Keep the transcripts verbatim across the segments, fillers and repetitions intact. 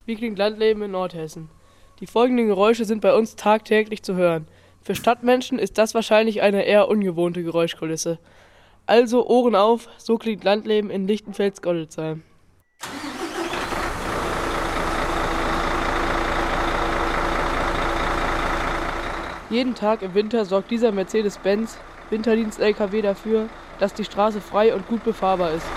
Wie klingt Landleben in Nordhessen? Die folgenden Geräusche sind bei uns tagtäglich zu hören. Für Stadtmenschen ist das wahrscheinlich eine eher ungewohnte Geräuschkulisse. Also Ohren auf, so klingt Landleben in Lichtenfels-Goldelsheim. Jeden Tag im Winter sorgt dieser Mercedes-Benz Winterdienst-L K W dafür, dass die Straße frei und gut befahrbar ist.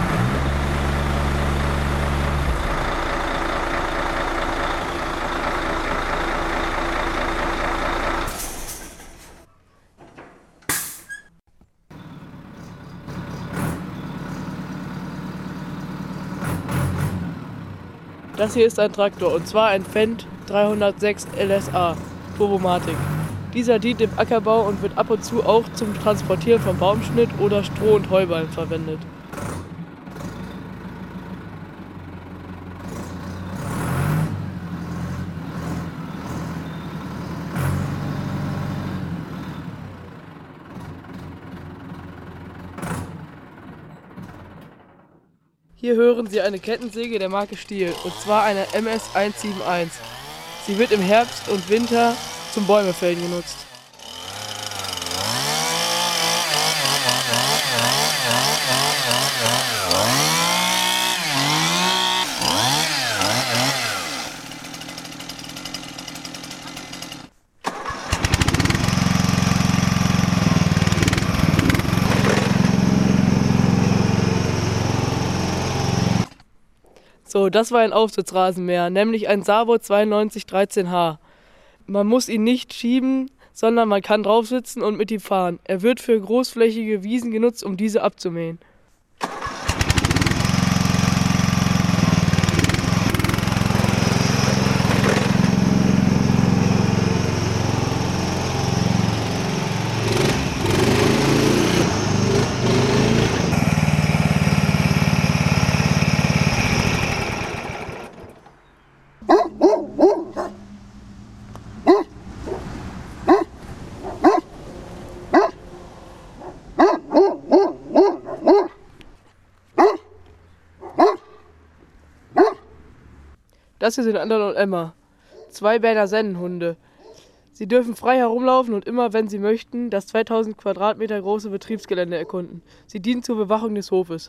Das hier ist ein Traktor, und zwar ein Fendt dreihundertsechs L S A Turbomatic. Dieser dient im Ackerbau und wird ab und zu auch zum Transportieren von Baumschnitt oder Stroh- und Heuballen verwendet. Hier hören Sie eine Kettensäge der Marke Stihl, und zwar eine M S hunderteinundsiebzig. Sie wird im Herbst und Winter zum Bäumefällen genutzt. So, das war ein Aufsitzrasenmäher, nämlich ein Sabo zweiundneunzig dreizehn H. Man muss ihn nicht schieben, sondern man kann drauf sitzen und mit ihm fahren. Er wird für großflächige Wiesen genutzt, um diese abzumähen. Das hier sind Anderl und Emma, zwei Berner Sennenhunde. Sie dürfen frei herumlaufen und immer, wenn sie möchten, das zweitausend Quadratmeter große Betriebsgelände erkunden. Sie dienen zur Bewachung des Hofes.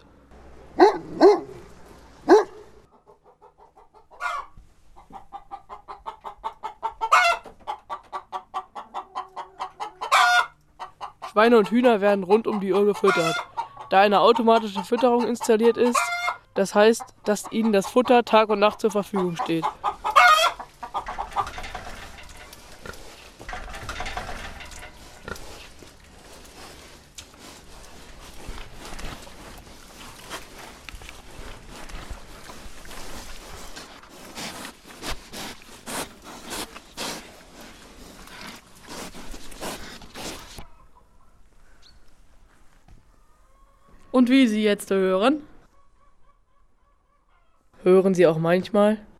Schweine und Hühner werden rund um die Uhr gefüttert. Da eine automatische Fütterung installiert ist, das heißt, dass ihnen das Futter Tag und Nacht zur Verfügung steht. Und wie Sie jetzt hören? Hören Sie auch manchmal?